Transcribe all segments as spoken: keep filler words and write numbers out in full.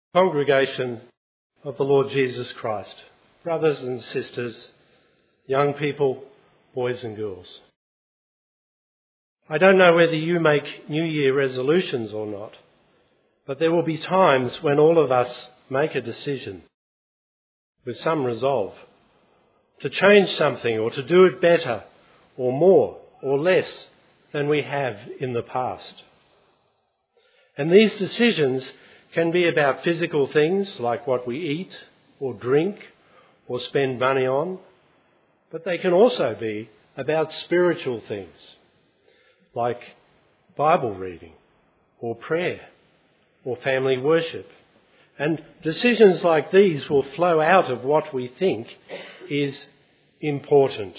Congregation of the Lord Jesus Christ, brothers and sisters, young people, boys and girls. I don't know whether you make New Year resolutions or not, but there will be times when all of us make a decision with some resolve to change something or to do it better or more or less than we have in the past. And these decisions can be about physical things like what we eat or drink or spend money on, but they can also be about spiritual things like Bible reading or prayer or family worship. And decisions like these will flow out of what we think is important.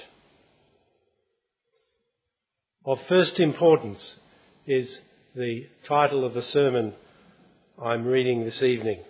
Of first importance is the title of the sermon I'm reading this evening.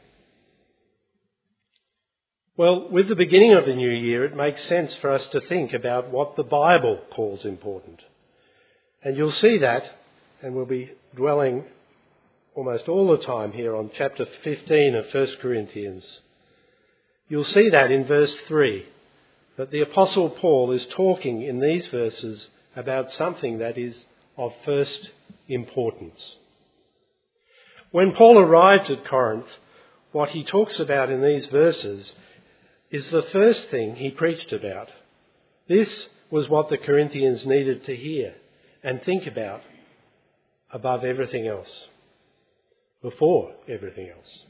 Well, with the beginning of the new year, it makes sense for us to think about what the Bible calls important. And you'll see that, and we'll be dwelling almost all the time here on chapter fifteen of First Corinthians. You'll see that in verse three, that the Apostle Paul is talking in these verses about something that is of first importance. When Paul arrived at Corinth, what he talks about in these verses is the first thing he preached about. This was what the Corinthians needed to hear and think about above everything else, before everything else.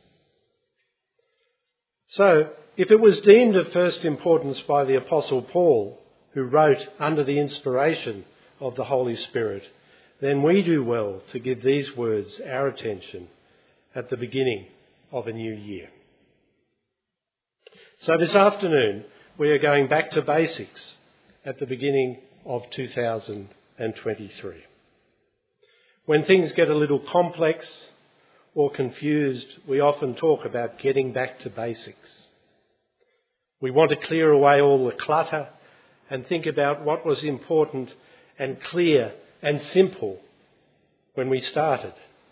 So, if it was deemed of first importance by the Apostle Paul, who wrote under the inspiration of the Holy Spirit, then we do well to give these words our attention at the beginning of a new year. So this afternoon we are going back to basics at the beginning of two thousand twenty-three. When things get a little complex or confused, we often talk about getting back to basics. We want to clear away all the clutter and think about what was important and clear and simple when we started.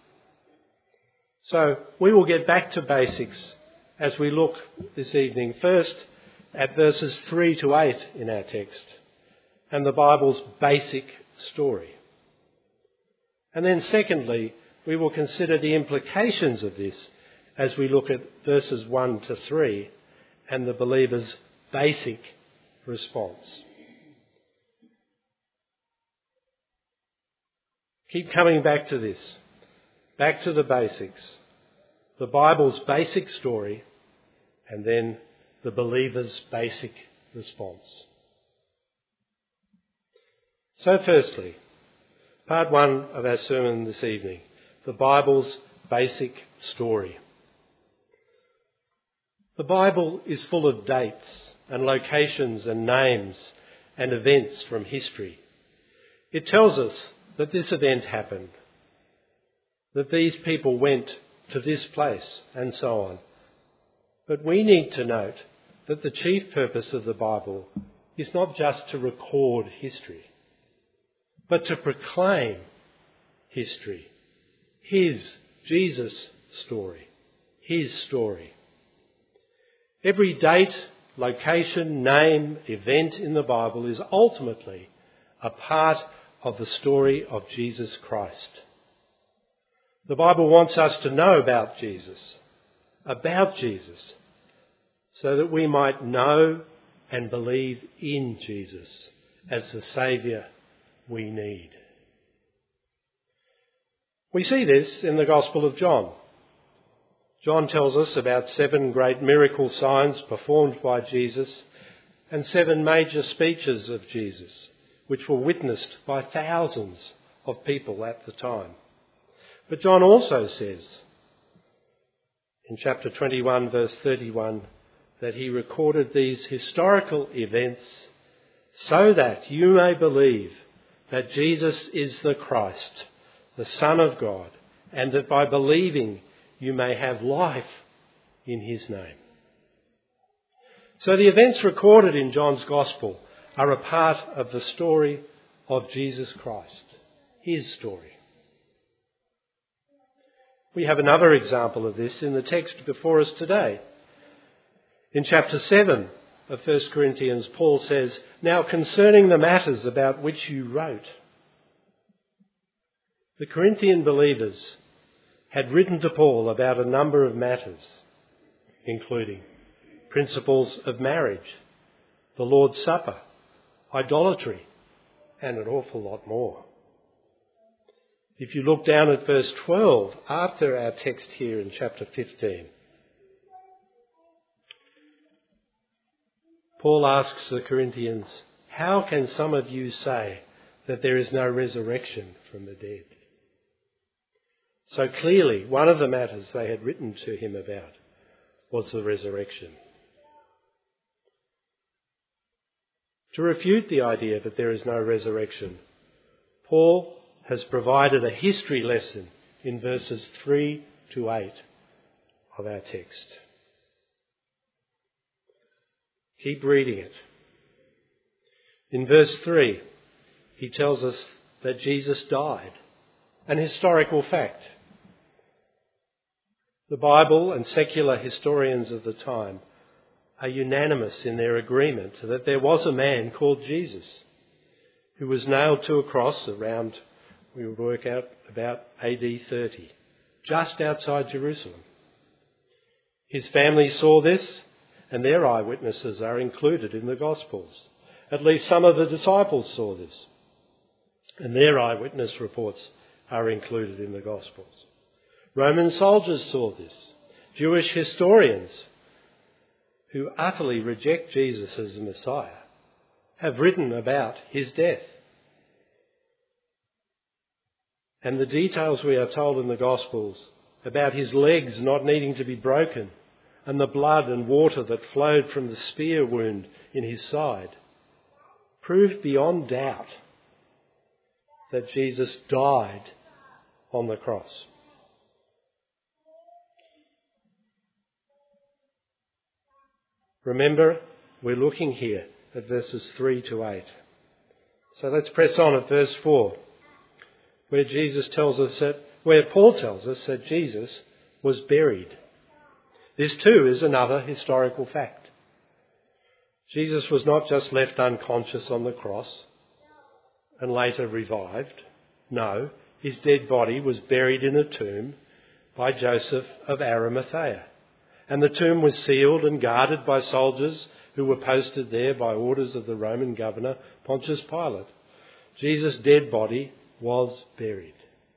So we will get back to basics as we look this evening first at verses three to eight in our text and the Bible's basic story. And then secondly, we will consider the implications of this as we look at verses one to three and the believer's basic response. Keep coming back to this, back to the basics, the Bible's basic story, and then the believer's basic response. So firstly, part one of our sermon this evening, the Bible's basic story. The Bible is full of dates and locations and names and events from history. It tells us that this event happened, that these people went to this place, and so on. But we need to note that the chief purpose of the Bible is not just to record history, but to proclaim history. His, Jesus' story. His story. Every date, location, name, event in the Bible is ultimately a part of the story of Jesus Christ. The Bible wants us to know about Jesus, about Jesus, so that we might know and believe in Jesus as the Saviour we need. We see this in the Gospel of John. John tells us about seven great miracle signs performed by Jesus and seven major speeches of Jesus, which were witnessed by thousands of people at the time. But John also says in chapter twenty-one, verse thirty-one, that he recorded these historical events so that you may believe that Jesus is the Christ, the Son of God, and that by believing you may have life in his name. So the events recorded in John's Gospel are a part of the story of Jesus Christ, his story. We have another example of this in the text before us today. In chapter seven of First Corinthians, Paul says, "Now concerning the matters about which you wrote." The Corinthian believers had written to Paul about a number of matters, including principles of marriage, the Lord's Supper, idolatry, and an awful lot more. If you look down at verse twelve, after our text here in chapter fifteen, Paul asks the Corinthians, "How can some of you say that there is no resurrection from the dead?" So clearly, one of the matters they had written to him about was the resurrection. To refute the idea that there is no resurrection, Paul has provided a history lesson in verses three to eight of our text. Keep reading it. In verse three, he tells us that Jesus died, an historical fact. The Bible and secular historians of the time are unanimous in their agreement that there was a man called Jesus who was nailed to a cross around, we would work out, about A D thirty, just outside Jerusalem. His family saw this, and their eyewitnesses are included in the Gospels. At least some of the disciples saw this, and their eyewitness reports are included in the Gospels. Roman soldiers saw this. Jewish historians, who utterly reject Jesus as the Messiah, have written about his death. And the details we are told in the Gospels about his legs not needing to be broken and the blood and water that flowed from the spear wound in his side proved beyond doubt that Jesus died on the cross. Remember, we're looking here at verses three to eight. So let's press on at verse four, where Jesus tells us that, where Paul tells us that Jesus was buried. This too is another historical fact. Jesus was not just left unconscious on the cross and later revived. No, his dead body was buried in a tomb by Joseph of Arimathea. And the tomb was sealed and guarded by soldiers who were posted there by orders of the Roman governor, Pontius Pilate. Jesus' dead body was buried.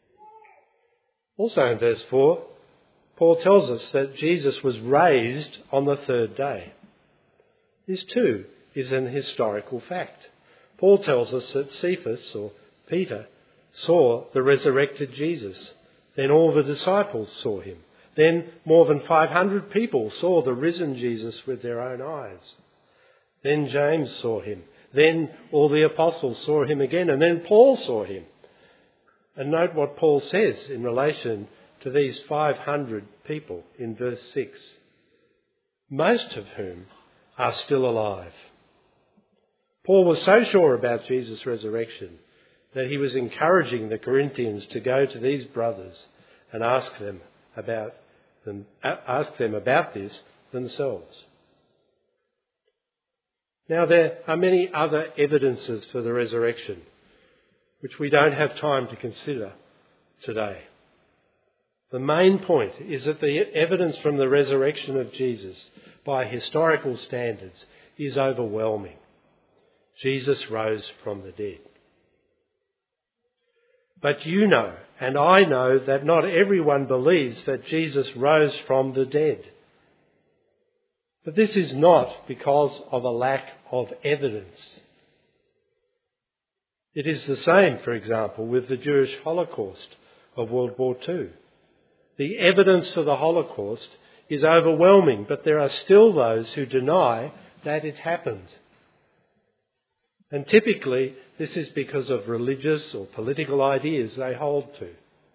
Also in verse four, Paul tells us that Jesus was raised on the third day. This too is an historical fact. Paul tells us that Cephas, or Peter, saw the resurrected Jesus. Then all the disciples saw him. Then more than five hundred people saw the risen Jesus with their own eyes. Then James saw him. Then all the apostles saw him again. And then Paul saw him. And note what Paul says in relation to these five hundred people in verse six. Most of whom are still alive. Paul was so sure about Jesus' resurrection that he was encouraging the Corinthians to go to these brothers and ask them about them, ask them about this themselves. Now, there are many other evidences for the resurrection, which we don't have time to consider today. The main point is that the evidence from the resurrection of Jesus by historical standards is overwhelming. Jesus rose from the dead. But you know, and I know, that not everyone believes that Jesus rose from the dead. But this is not because of a lack of evidence. It is the same, for example, with the Jewish Holocaust of World War Two. The evidence of the Holocaust is overwhelming, but there are still those who deny that it happened. And typically, this is because of religious or political ideas they hold to.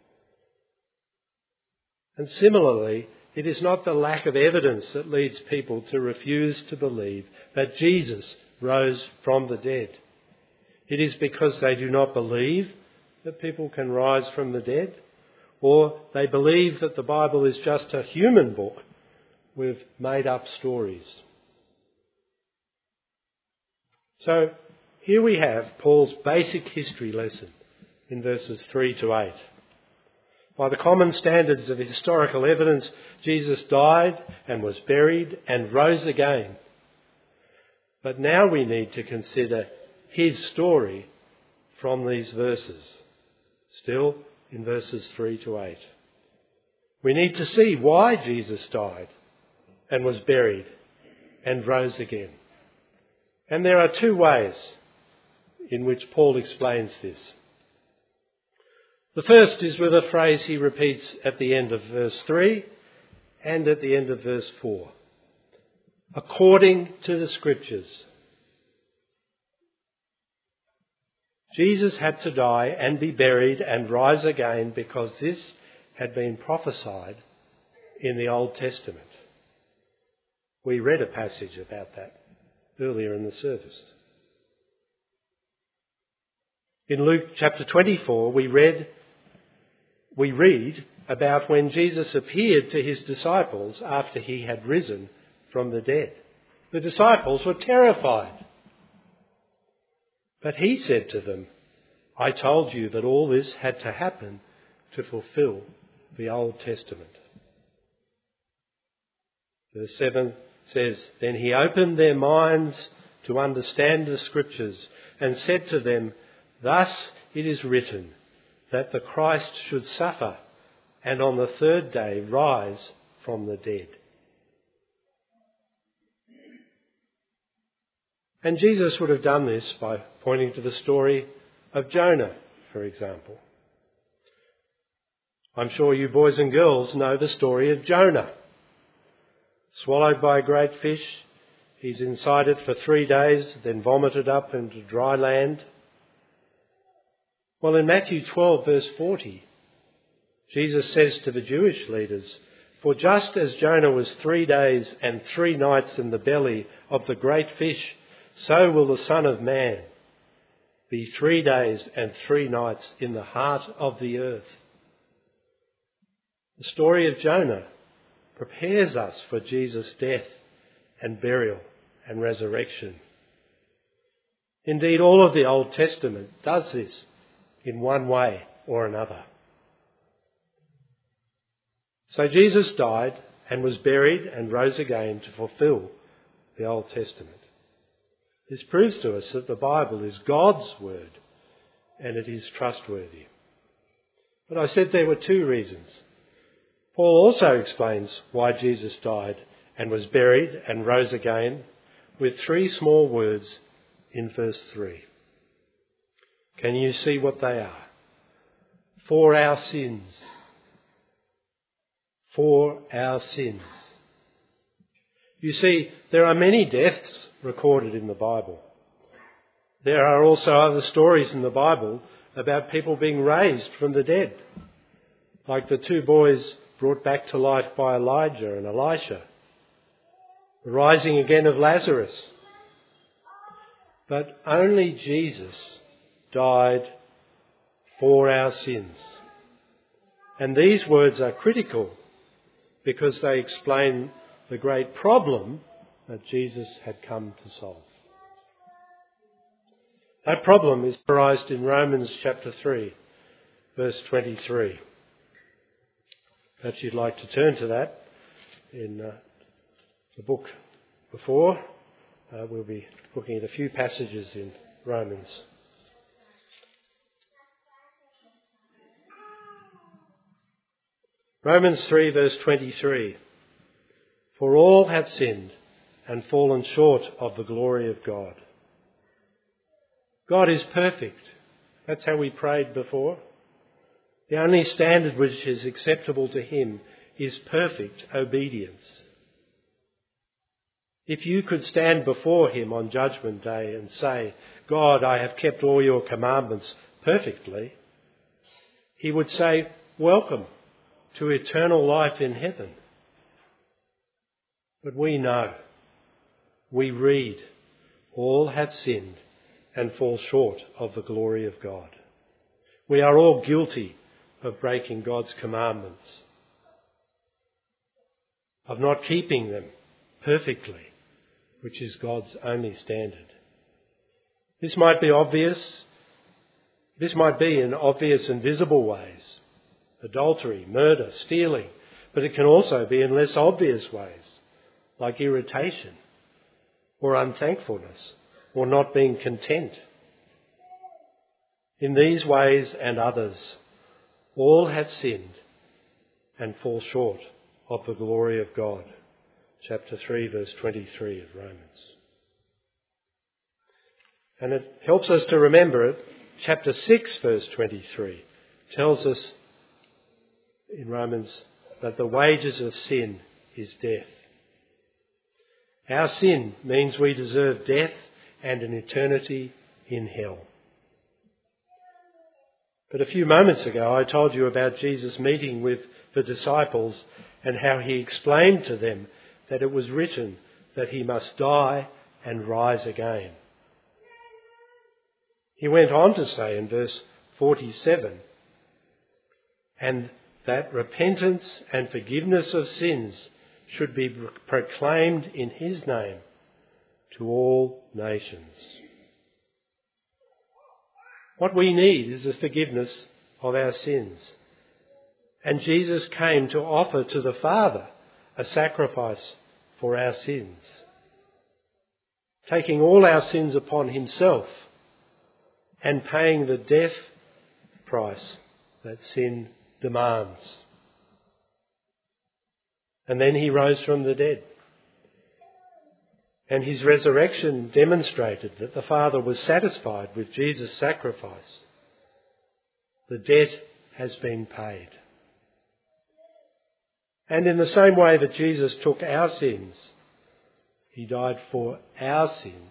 And similarly, it is not the lack of evidence that leads people to refuse to believe that Jesus rose from the dead. It is because they do not believe that people can rise from the dead, or they believe that the Bible is just a human book with made-up stories. So here we have Paul's basic history lesson in verses three to eight. By the common standards of historical evidence, Jesus died and was buried and rose again. But now we need to consider his story from these verses, still in verses three to eight. We need to see why Jesus died and was buried and rose again. And there are two ways in which Paul explains this. The first is with a phrase he repeats at the end of verse three and at the end of verse four. According to the Scriptures. Jesus had to die and be buried and rise again because this had been prophesied in the Old Testament. We read a passage about that earlier in the service. In Luke chapter twenty-four, we read, we read about when Jesus appeared to his disciples after he had risen from the dead. The disciples were terrified. But he said to them, I told you that all this had to happen to fulfill the Old Testament. Verse seven says, Then he opened their minds to understand the Scriptures and said to them, Thus it is written that the Christ should suffer and on the third day rise from the dead. And Jesus would have done this by pointing to the story of Jonah, for example. I'm sure you boys and girls know the story of Jonah. Swallowed by a great fish, he's inside it for three days, then vomited up into dry land. Well, in Matthew twelve, verse forty, Jesus says to the Jewish leaders, For just as Jonah was three days and three nights in the belly of the great fish, so will the Son of Man be three days and three nights in the heart of the earth. The story of Jonah prepares us for Jesus' death and burial and resurrection. Indeed, all of the Old Testament does this in one way or another. So Jesus died and was buried and rose again to fulfill the Old Testament. This proves to us that the Bible is God's word and it is trustworthy. But I said there were two reasons. Paul also explains why Jesus died and was buried and rose again with three small words in verse three. Can you see what they are? For our sins. For our sins. You see, there are many deaths recorded in the Bible. There are also other stories in the Bible about people being raised from the dead, like the two boys brought back to life by Elijah and Elisha, the rising again of Lazarus. But only Jesus died for our sins. And these words are critical because they explain the great problem that Jesus had come to solve. That problem is summarised in Romans chapter three, verse twenty-three. Perhaps you'd like to turn to that in uh, the book before. Uh, we'll be looking at a few passages in Romans. Romans three, verse twenty-three. For all have sinned and fallen short of the glory of God. God is perfect. That's how we prayed before. The only standard which is acceptable to him is perfect obedience. If you could stand before him on Judgment Day and say, God, I have kept all your commandments perfectly, he would say, welcome to eternal life in heaven. But we know, we read, all have sinned and fall short of the glory of God. We are all guilty of breaking God's commandments, of not keeping them perfectly, which is God's only standard. This might be obvious. This might be in obvious and visible ways: adultery, murder, stealing. But it can also be in less obvious ways, like irritation or unthankfulness or not being content. In these ways and others, all have sinned and fall short of the glory of God. Chapter three, verse twenty-three of Romans. And it helps us to remember it. Chapter six, verse twenty-three tells us in Romans that the wages of sin is death. Our sin means we deserve death and an eternity in hell. But a few moments ago I told you about Jesus meeting with the disciples and how he explained to them that it was written that he must die and rise again. He went on to say in verse forty-seven, and that repentance and forgiveness of sins should be proclaimed in his name to all nations. What we need is the forgiveness of our sins. And Jesus came to offer to the Father a sacrifice for our sins, taking all our sins upon himself and paying the death price that sin demands. And then he rose from the dead. And his resurrection demonstrated that the Father was satisfied with Jesus' sacrifice. The debt has been paid. And in the same way that Jesus took our sins, he died for our sins.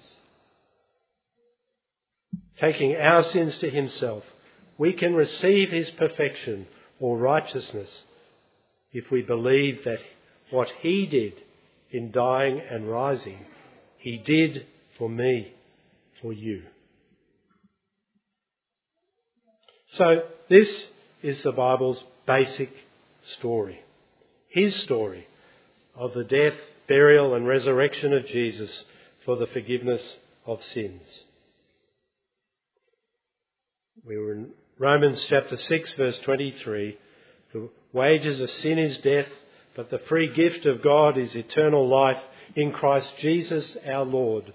Taking our sins to himself, we can receive his perfection or righteousness if we believe that what he did in dying and rising, he did for me, for you. So this is the Bible's basic story. His story of the death, burial and resurrection of Jesus for the forgiveness of sins. We were in Romans chapter six, verse twenty-three. The wages of sin is death, but the free gift of God is eternal life in Christ Jesus our Lord.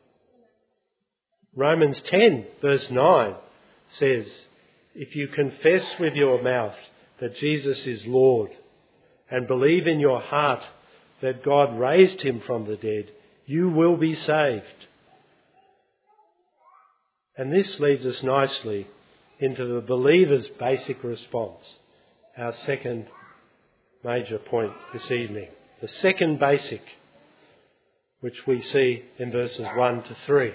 Romans ten, verse nine says, if you confess with your mouth that Jesus is Lord and believe in your heart that God raised him from the dead, you will be saved. And this leads us nicely into the believer's basic response, our second major point this evening. The second basic, which we see in verses one to three.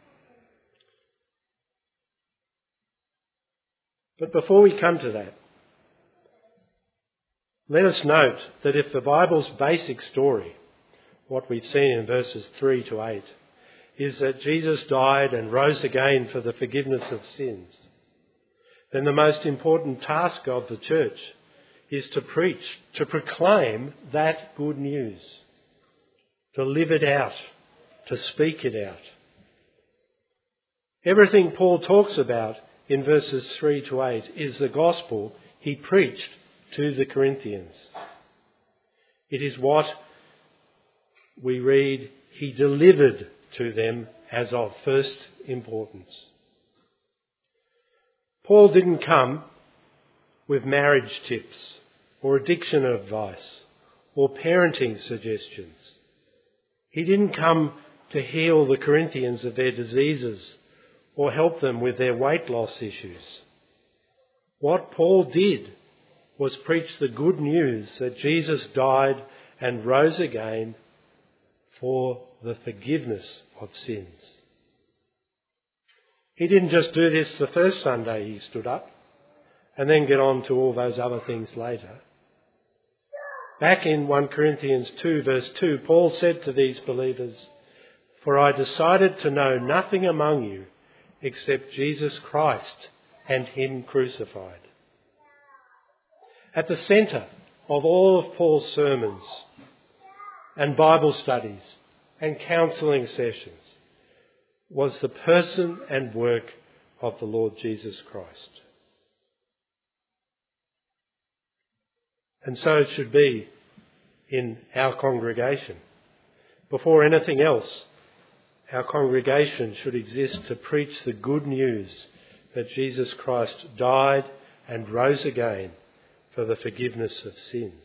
But before we come to that, let us note that if the Bible's basic story, what we've seen in verses three to eight, is that Jesus died and rose again for the forgiveness of sins, then the most important task of the church is to preach, to proclaim that good news, to live it out, to speak it out. Everything Paul talks about in verses three to eight is the gospel he preached to the Corinthians. It is what we read he delivered to them as of first importance. Paul didn't come with marriage tips or addiction advice or parenting suggestions. He didn't come to heal the Corinthians of their diseases or help them with their weight loss issues. What Paul did was preach the good news that Jesus died and rose again for the forgiveness of sins. He didn't just do this the first Sunday he stood up and then get on to all those other things later. Back in First Corinthians two, verse two, Paul said to these believers, "For I decided to know nothing among you except Jesus Christ and him crucified." At the centre of all of Paul's sermons and Bible studies and counselling sessions was the person and work of the Lord Jesus Christ. And so it should be in our congregation. Before anything else, our congregation should exist to preach the good news that Jesus Christ died and rose again for the forgiveness of sins.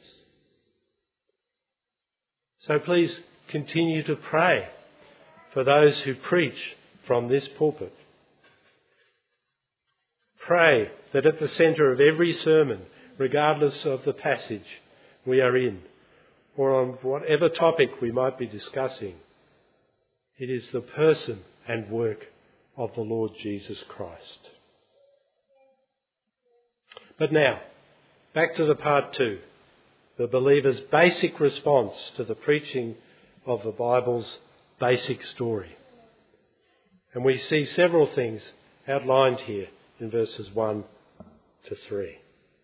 So please continue to pray for those who preach from this pulpit. Pray that at the centre of every sermon, regardless of the passage we are in, or on whatever topic we might be discussing, it is the person and work of the Lord Jesus Christ. But now, back to the part two, the believer's basic response to the preaching of the Bible's basic story. And we see several things outlined here in verses one to three.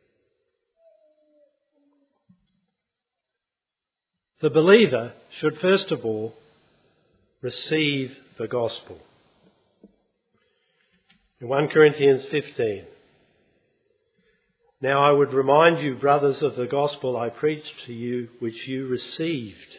The believer should first of all receive the gospel. In First Corinthians fifteen, now I would remind you, brothers, of the gospel I preached to you, which you received.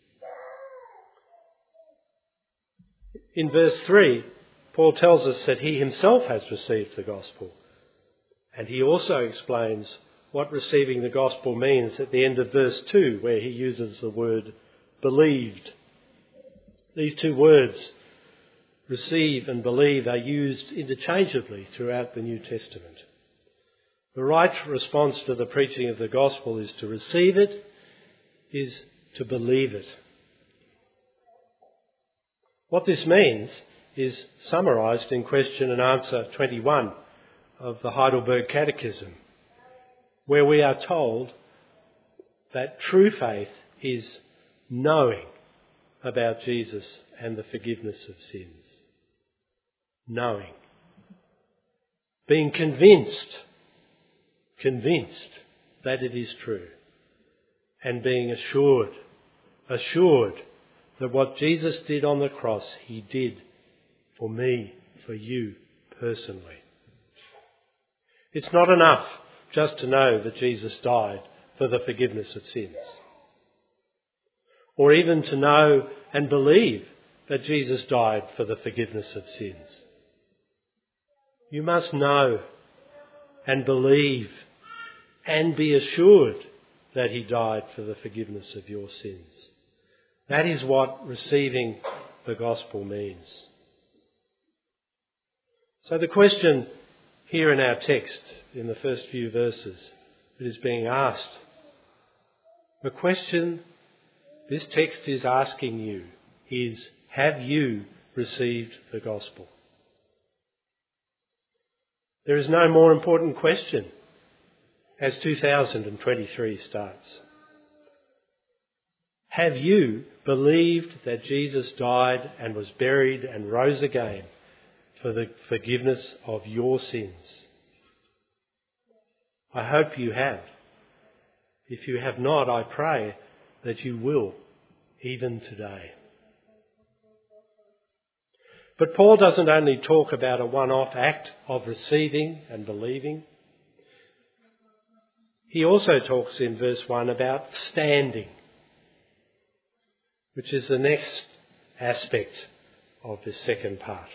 In verse three, Paul tells us that he himself has received the gospel. And he also explains what receiving the gospel means at the end of verse two, where he uses the word believed. These two words, receive and believe, are used interchangeably throughout the New Testament. The right response to the preaching of the gospel is to receive it, is to believe it. What this means is summarised in question and answer twenty-one of the Heidelberg Catechism, where we are told that true faith is knowing about Jesus and the forgiveness of sins. Knowing. Being convinced, convinced that it is true. And being assured, assured that what Jesus did on the cross, he did for me, for you personally. It's not enough just to know that Jesus died for the forgiveness of sins, or even to know and believe that Jesus died for the forgiveness of sins. You must know and believe and be assured that he died for the forgiveness of your sins. That is what receiving the gospel means. So the question here in our text, in the first few verses, that is being asked, the question this text is asking you is, have you received the gospel? There is no more important question as two thousand twenty-three starts. Have you believed that Jesus died and was buried and rose again for the forgiveness of your sins? I hope you have. If you have not, I pray that you will, even today. But Paul doesn't only talk about a one-off act of receiving and believing. He also talks in verse one about standing, which is the next aspect of this second part.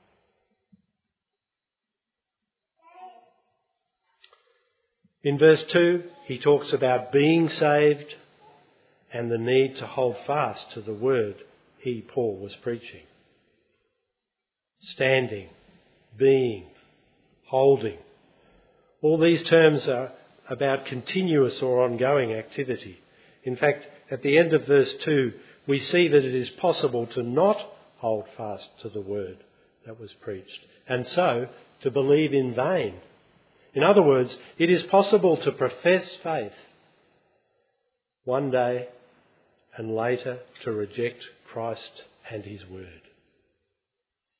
In verse two, he talks about being saved and the need to hold fast to the word he, Paul, was preaching. Standing, being, holding. All these terms are about continuous or ongoing activity. In fact, at the end of verse two, we see that it is possible to not hold fast to the word that was preached, and so to believe in vain. In other words, it is possible to profess faith one day and later to reject Christ and his word.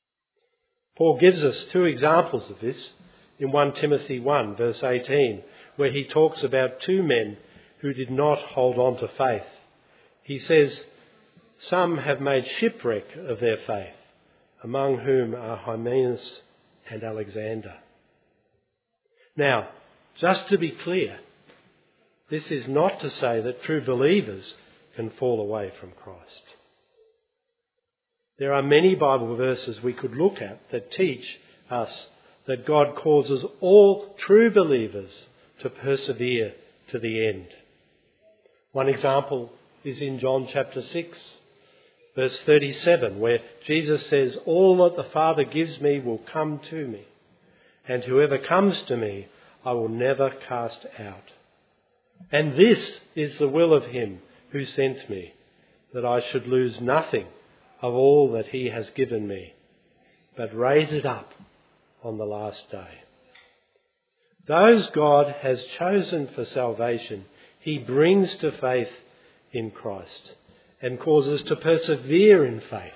Paul gives us two examples of this in First Timothy one, verse eighteen, where he talks about two men who did not hold on to faith. He says, "Some have made shipwreck of their faith, among whom are Hymenaeus and Alexander." Now, just to be clear, this is not to say that true believers can fall away from Christ. There are many Bible verses we could look at that teach us that God causes all true believers to persevere to the end. One example is in John chapter six, verse thirty-seven, where Jesus says, "All that the Father gives me will come to me, and whoever comes to me I will never cast out. And this is the will of him who sent me, that I should lose nothing of all that he has given me, but raise it up on the last day." Those God has chosen for salvation, he brings to faith in Christ and causes to persevere in faith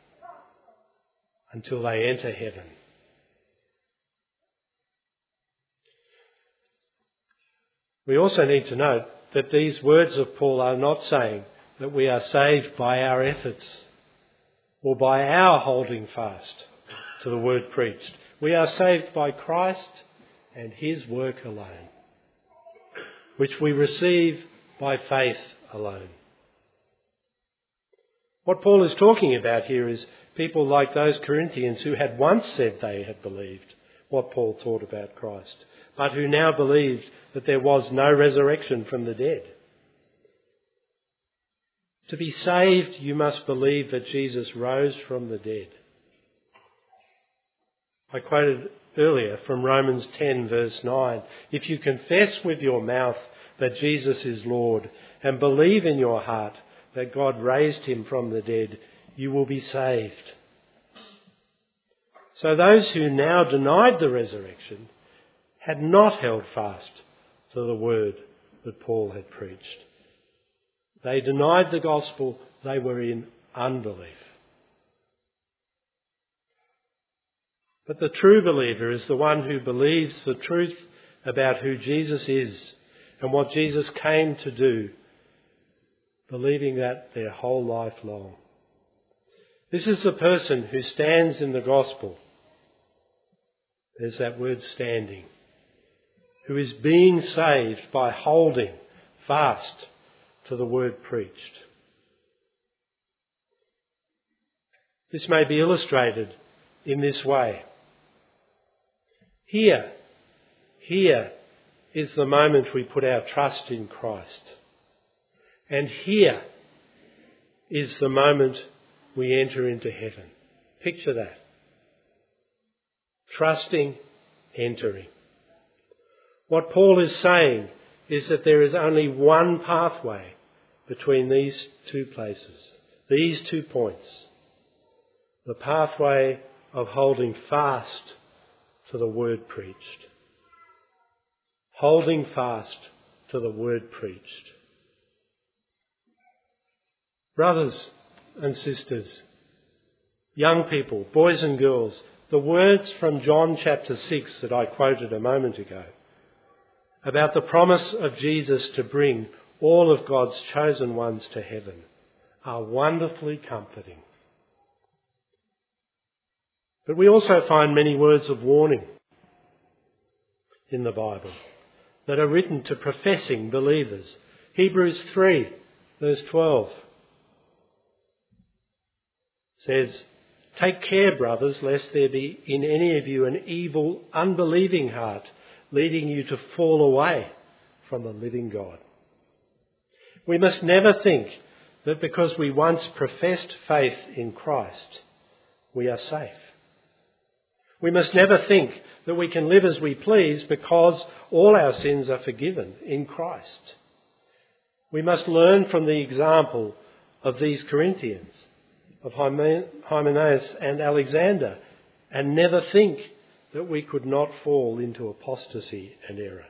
until they enter heaven. We also need to note that these words of Paul are not saying that we are saved by our efforts or by our holding fast to the word preached. We are saved by Christ and his work alone, which we receive by faith alone. What Paul is talking about here is people like those Corinthians who had once said they had believed what Paul taught about Christ, but who now believed that there was no resurrection from the dead. To be saved, you must believe that Jesus rose from the dead. I quoted earlier from Romans ten verse nine, "If you confess with your mouth that Jesus is Lord and believe in your heart that God raised him from the dead, you will be saved." So those who now denied the resurrection had not held fast to the word that Paul had preached. They denied the gospel. They were in unbelief. But the true believer is the one who believes the truth about who Jesus is and what Jesus came to do, believing that their whole life long. This is the person who stands in the gospel. There's that word standing. Who is being saved by holding fast to the word preached. This may be illustrated in this way. Here, here is the moment we put our trust in Christ. And here is the moment we enter into heaven. Picture that. Trusting, entering. What Paul is saying is that there is only one pathway between these two places, these two points. The pathway of holding fast to the word preached. Holding fast to the word preached. Brothers and sisters, young people, boys and girls, the words from John chapter six that I quoted a moment ago about the promise of Jesus to bring all of God's chosen ones to heaven are wonderfully comforting. But we also find many words of warning in the Bible that are written to professing believers. Hebrews three, verse twelve says, "Take care, brothers, lest there be in any of you an evil, unbelieving heart, leading you to fall away from the living God." We must never think that because we once professed faith in Christ, we are safe. We must never think that we can live as we please because all our sins are forgiven in Christ. We must learn from the example of these Corinthians, of Hymenaeus and Alexander, and never think that we could not fall into apostasy and error.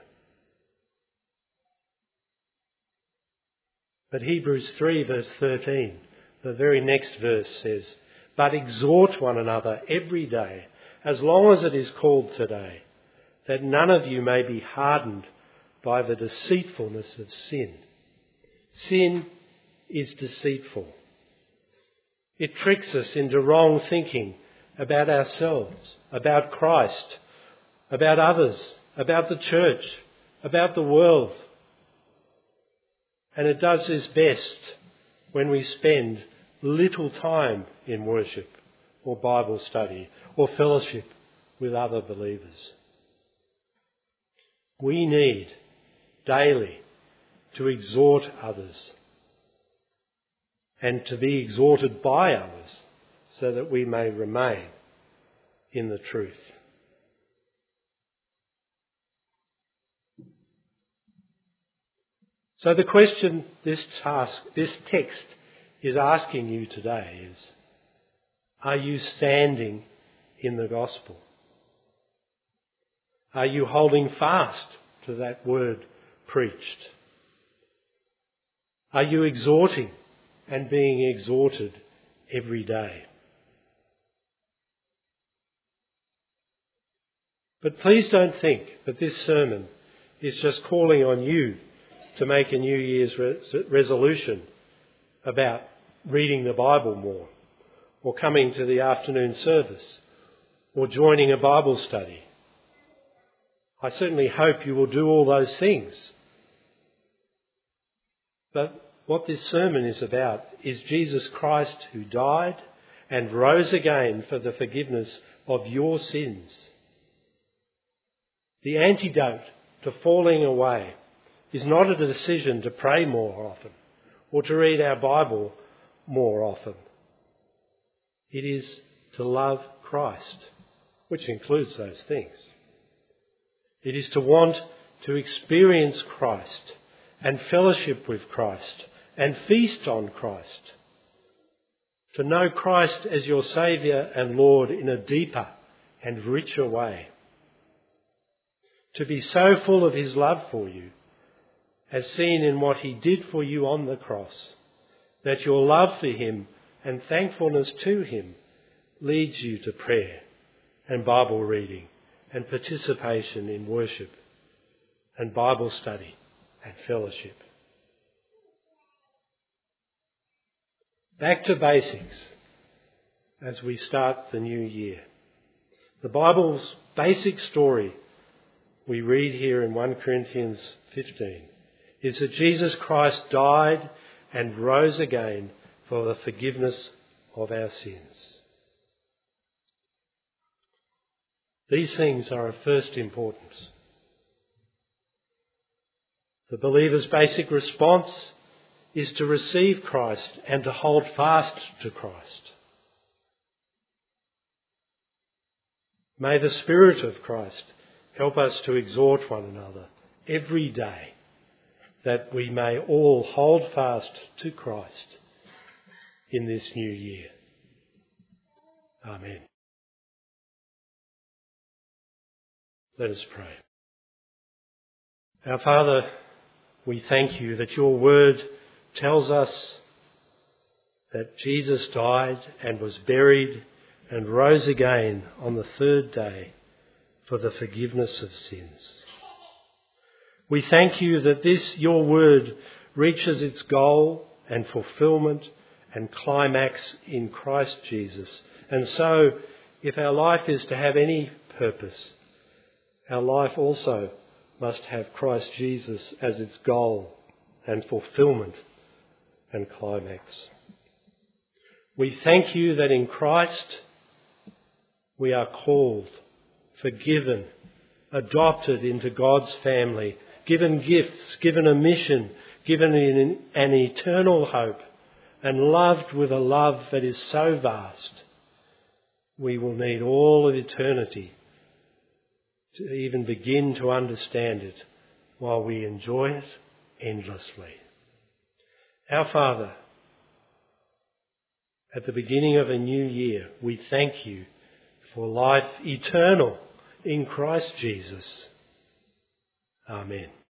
But Hebrews three verse thirteen, the very next verse says, "But exhort one another every day, as long as it is called today, that none of you may be hardened by the deceitfulness of sin. Sin is deceitful. It tricks us into wrong thinking about ourselves, about Christ, about others, about the church, about the world. And it does this best when we spend little time in worship or Bible study or fellowship with other believers. We need daily to exhort others and to be exhorted by others so that we may remain in the truth. So the question this task, this text is asking you today is, are you standing in the gospel? Are you holding fast to that word preached? Are you exhorting and being exhorted every day? But please don't think that this sermon is just calling on you to make a New Year's res- resolution about reading the Bible more, or coming to the afternoon service, or joining a Bible study. I certainly hope you will do all those things. But what this sermon is about is Jesus Christ, who died and rose again for the forgiveness of your sins. The antidote to falling away is not a decision to pray more often or to read our Bible more often. It is to love Christ, which includes those things. It is to want to experience Christ and fellowship with Christ and feast on Christ. To know Christ as your Saviour and Lord in a deeper and richer way. To be so full of his love for you, as seen in what he did for you on the cross, that your love for him and thankfulness to him leads you to prayer and Bible reading and participation in worship and Bible study and fellowship. Back to basics as we start the new year. The Bible's basic story we read here in First Corinthians fifteen is that Jesus Christ died and rose again for the forgiveness of our sins. These things are of first importance. The believer's basic response is to receive Christ and to hold fast to Christ. May the Spirit of Christ help us to exhort one another every day, that we may all hold fast to Christ in this new year. Amen. Let us pray. Our Father, we thank you that your word tells us that Jesus died and was buried and rose again on the third day for the forgiveness of sins. We thank you that this, your word, reaches its goal and fulfilment and climax in Christ Jesus. And so, if our life is to have any purpose, our life also must have Christ Jesus as its goal and fulfilment and climax. We thank you that in Christ we are called, forgiven, adopted into God's family, given gifts, given a mission, given an, an eternal hope, and loved with a love that is so vast, we will need all of eternity to even begin to understand it while we enjoy it endlessly. Our Father, at the beginning of a new year, we thank you for life eternal in Christ Jesus. Amen.